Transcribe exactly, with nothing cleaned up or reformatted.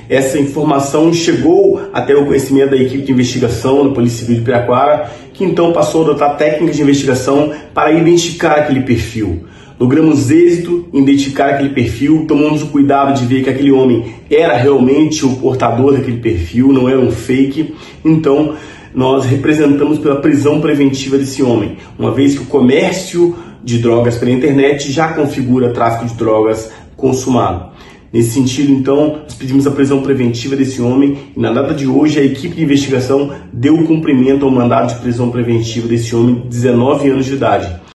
Essa informação chegou até o conhecimento da equipe de investigação da Polícia Civil de Piraquara, que então passou a adotar técnicas de investigação para identificar aquele perfil. Logramos êxito em identificar aquele perfil, tomamos o cuidado de ver que aquele homem era realmente o portador daquele perfil, não era um fake. Então, nós representamos pela prisão preventiva desse homem, uma vez que o comércio de drogas pela internet já configura tráfico de drogas consumado. Nesse sentido, então, nós pedimos a prisão preventiva desse homem e na data de hoje a equipe de investigação deu cumprimento ao mandado de prisão preventiva desse homem de dezenove anos de idade.